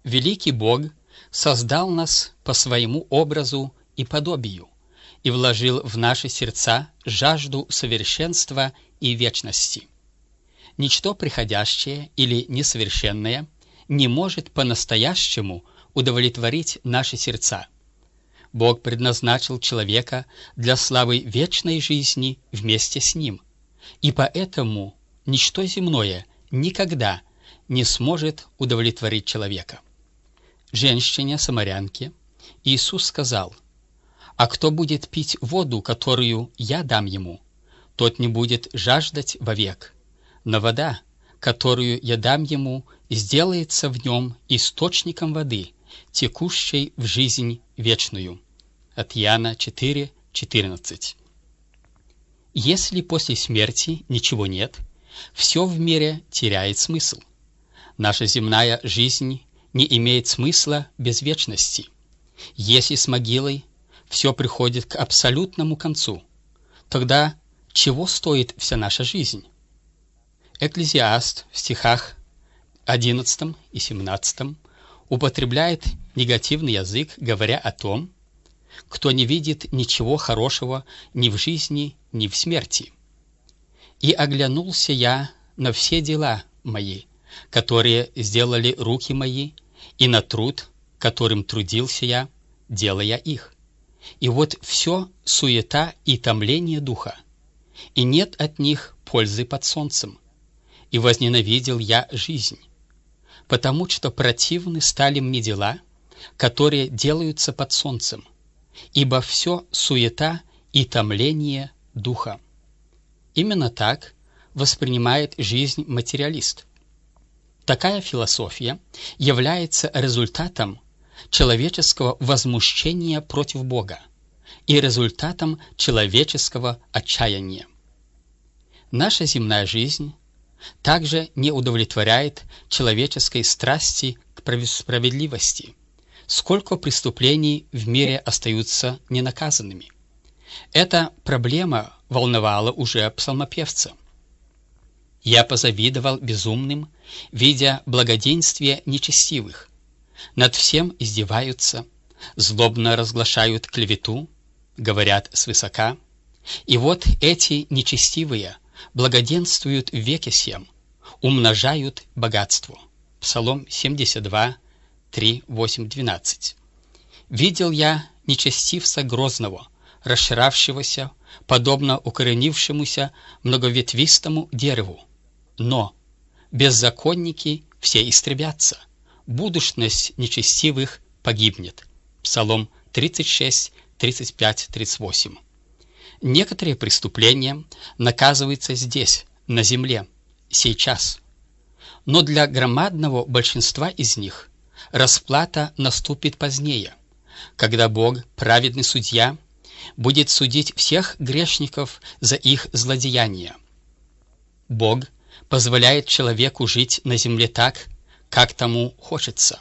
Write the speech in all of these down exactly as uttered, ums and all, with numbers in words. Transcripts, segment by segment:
Великий Бог создал нас по своему образу и подобию и вложил в наши сердца жажду совершенства и вечности. Ничто приходящее или несовершенное не может по-настоящему удовлетворить наши сердца. Бог предназначил человека для славы вечной жизни вместе с ним, и поэтому ничто земное никогда не сможет удовлетворить человека. Женщине-самарянке Иисус сказал: «А кто будет пить воду, которую я дам ему, тот не будет жаждать вовек, но вода, которую я дам ему, сделается в нем источником воды, текущей в жизнь вечную». От Иоанна четыре четырнадцать. Если после смерти ничего нет, все в мире теряет смысл. Наша земная жизнь не имеет смысла без вечности. Если с могилой все приходит к абсолютному концу, тогда чего стоит вся наша жизнь? Экклезиаст в стихах одиннадцатом и семнадцатом употребляет негативный язык, говоря о том, кто не видит ничего хорошего ни в жизни, ни в смерти. «И оглянулся я на все дела мои, которые сделали руки мои, и на труд, которым трудился я, делая их. И вот все суета и томление духа, и нет от них пользы под солнцем. И возненавидел я жизнь, потому что противны стали мне дела, которые делаются под солнцем, ибо все суета и томление духа». Именно так воспринимает жизнь материалист. Такая философия является результатом человеческого возмущения против Бога и результатом человеческого отчаяния. Наша земная жизнь также не удовлетворяет человеческой страсти к справедливости, сколько преступлений в мире остаются ненаказанными. Эта проблема волновала уже псалмопевца. «Я позавидовал безумным, видя благоденствие нечестивых. Над всем издеваются, злобно разглашают клевету, говорят свысока. И вот эти нечестивые благоденствуют в веке сем, умножают богатство». Псалом семьдесят два, три, восемь, двенадцать. «Видел я нечестивца грозного, расширавшегося, подобно укоренившемуся многоветвистому дереву. Но беззаконники все истребятся, будущность нечестивых погибнет». Псалом тридцать шесть, тридцать пять, тридцать восемь. Некоторые преступления наказываются здесь, на земле, сейчас. Но для громадного большинства из них расплата наступит позднее, когда Бог, праведный судья, будет судить всех грешников за их злодеяния. Бог позволяет человеку жить на земле так, как тому хочется.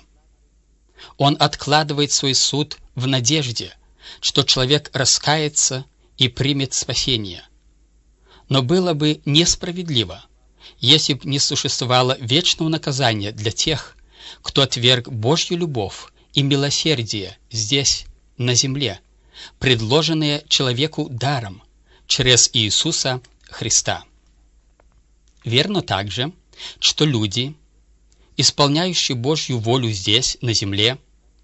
Он откладывает свой суд в надежде, что человек раскается и примет спасение. Но было бы несправедливо, если бы не существовало вечного наказания для тех, кто отверг Божью любовь и милосердие здесь, на земле, предложенные человеку даром через Иисуса Христа. Верно также, что люди, исполняющие Божью волю здесь, на земле,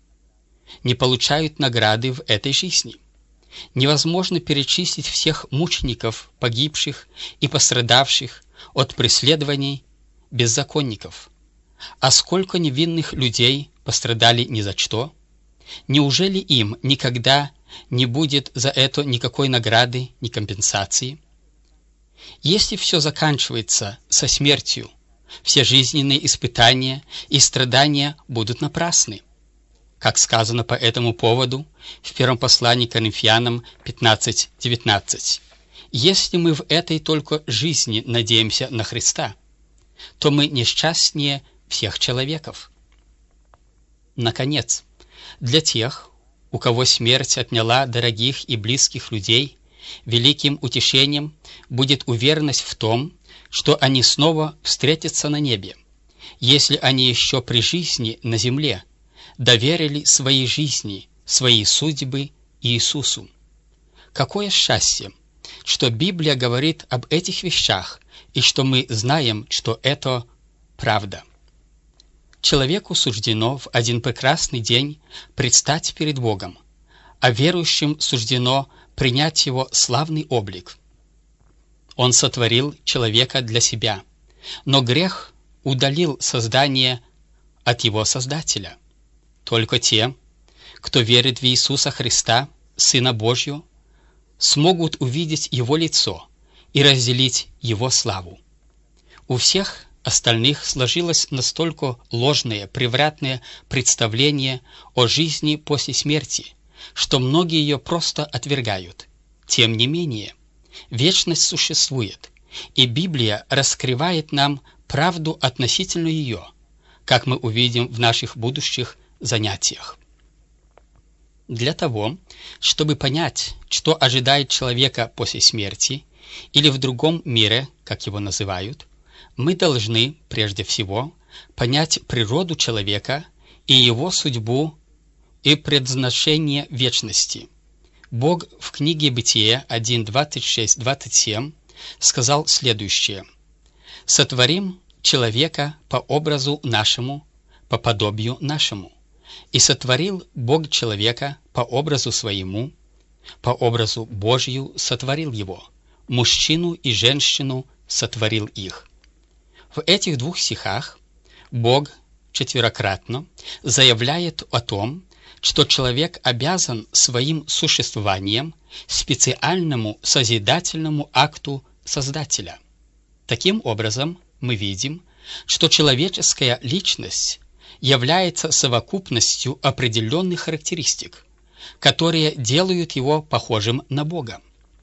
не получают награды в этой жизни. Невозможно перечислить всех мучеников, погибших и пострадавших от преследований беззаконников. А сколько невинных людей пострадали ни за что? Неужели им никогда не будет за это никакой награды, ни компенсации? Если все заканчивается со смертью, все жизненные испытания и страдания будут напрасны. Как сказано по этому поводу в первом послании к Коринфянам пятнадцать девятнадцать. Если мы в этой только жизни надеемся на Христа, то мы несчастнее всех человеков. Наконец, для тех, у кого смерть отняла дорогих и близких людей, великим утешением будет уверенность в том, что они снова встретятся на небе, если они еще при жизни на земле доверили свои жизни, свои судьбы Иисусу. Какое счастье, что Библия говорит об этих вещах, и что мы знаем, что это правда. Человеку суждено в один прекрасный день предстать перед Богом, а верующим суждено принять Его славный облик. Он сотворил человека для себя, но грех удалил создание от его Создателя. Только те, кто верит в Иисуса Христа, Сына Божью, смогут увидеть Его лицо и разделить Его славу. У всех остальных сложилось настолько ложное, превратное представление о жизни после смерти, что многие ее просто отвергают. Тем не менее, вечность существует, и Библия раскрывает нам правду относительно ее, как мы увидим в наших будущих занятиях. Для того, чтобы понять, что ожидает человека после смерти или в другом мире, как его называют, мы должны, прежде всего, понять природу человека и его судьбу и предназначение вечности. Бог в книге Бытие один, двадцать шесть, двадцать семь сказал следующее: «Сотворим человека по образу нашему, по подобию нашему. И сотворил Бог человека по образу своему, по образу Божию сотворил его, мужчину и женщину сотворил их». В этих двух стихах Бог четверократно заявляет о том, что человек обязан своим существованием специальному созидательному акту Создателя. Таким образом, мы видим, что человеческая личность является совокупностью определенных характеристик, которые делают его похожим на Бога.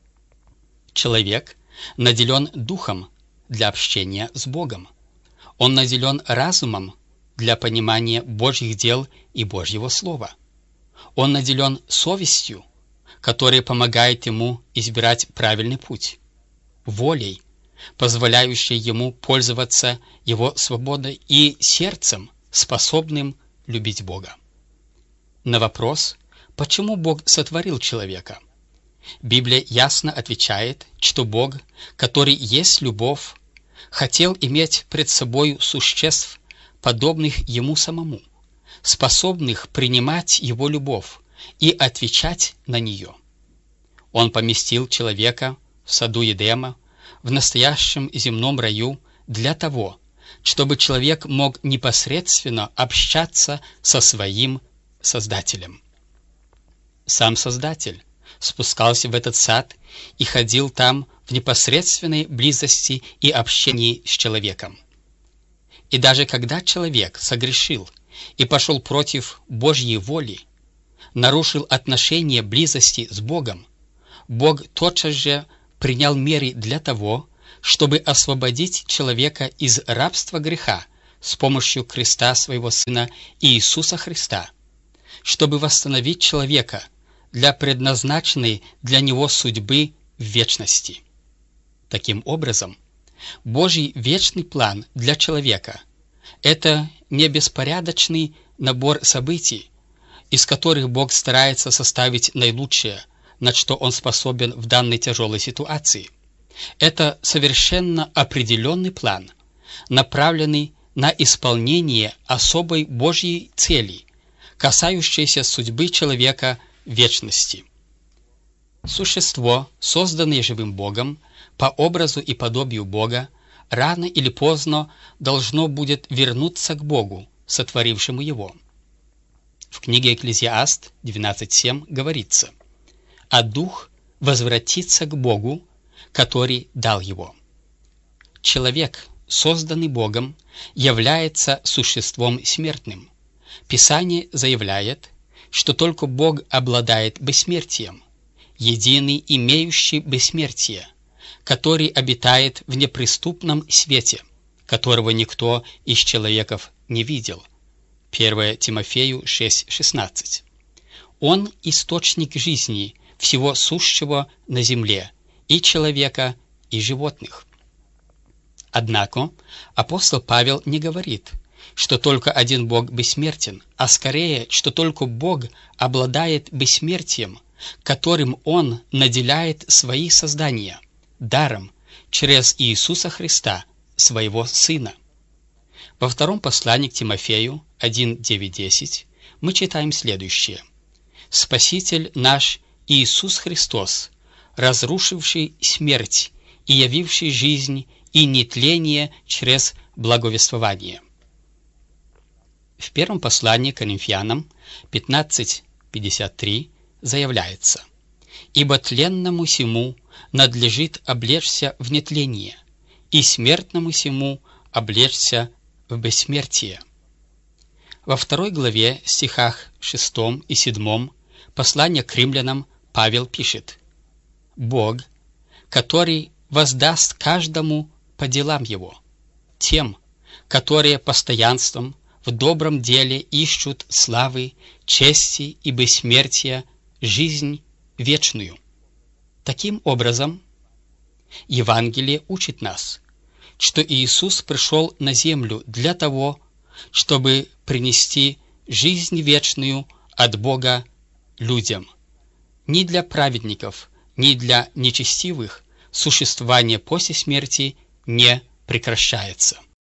Человек наделен духом для общения с Богом. Он наделен разумом для понимания Божьих дел и Божьего Слова. Он наделен совестью, которая помогает ему избирать правильный путь, волей, позволяющей ему пользоваться его свободой, и сердцем, способным любить Бога. На вопрос, почему Бог сотворил человека, Библия ясно отвечает, что Бог, который есть любовь, хотел иметь пред собой существ, подобных Ему самому, способных принимать Его любовь и отвечать на нее. Он поместил человека в саду Едема, в настоящем земном раю, для того, чтобы человек мог непосредственно общаться со своим Создателем. Сам Создатель спускался в этот сад и ходил там в непосредственной близости и общении с человеком. И даже когда человек согрешил и пошел против Божьей воли, нарушил отношения близости с Богом, Бог тотчас же принял меры для того, чтобы освободить человека из рабства греха с помощью креста своего Сына Иисуса Христа, чтобы восстановить человека для предназначенной для него судьбы в вечности. Таким образом, Божий вечный план для человека – это не беспорядочный набор событий, из которых Бог старается составить наилучшее, на что Он способен в данной тяжелой ситуации. Это совершенно определенный план, направленный на исполнение особой Божьей цели, касающейся судьбы человека в вечности. Существо, созданное живым Богом, по образу и подобию Бога, рано или поздно должно будет вернуться к Богу, сотворившему его. В книге Экклезиаст двенадцать семь говорится: «А дух возвратится к Богу, который дал его». Человек, созданный Богом, является существом смертным. Писание заявляет, что только Бог обладает бессмертием, единый, имеющий бессмертие, который обитает в неприступном свете, которого никто из человеков не видел. первое Тимофею шесть шестнадцать. Он – источник жизни всего сущего на земле, и человека, и животных. Однако апостол Павел не говорит, что только один Бог бессмертен, а скорее, что только Бог обладает бессмертием, которым Он наделяет свои создания, даром, через Иисуса Христа, Своего Сына. Во втором послании к Тимофею один девять десять мы читаем следующее. «Спаситель наш Иисус Христос, разрушивший смерть и явивший жизнь и нетление через благовествование». В первом послании к Коринфянам пятнадцать пятьдесят три заявляется: «Ибо тленному сему надлежит облечься в нетление, и смертному сему облечься в бессмертие». Во второй главе, стихах шестом и седьмом послания к римлянам Павел пишет: «Бог, который воздаст каждому по делам его, тем, которые постоянством в добром деле ищут славы, чести и бессмертия, жизнь вечную». Таким образом, Евангелие учит нас, что Иисус пришел на землю для того, чтобы принести жизнь вечную от Бога людям. Ни для праведников, ни для нечестивых существование после смерти не прекращается.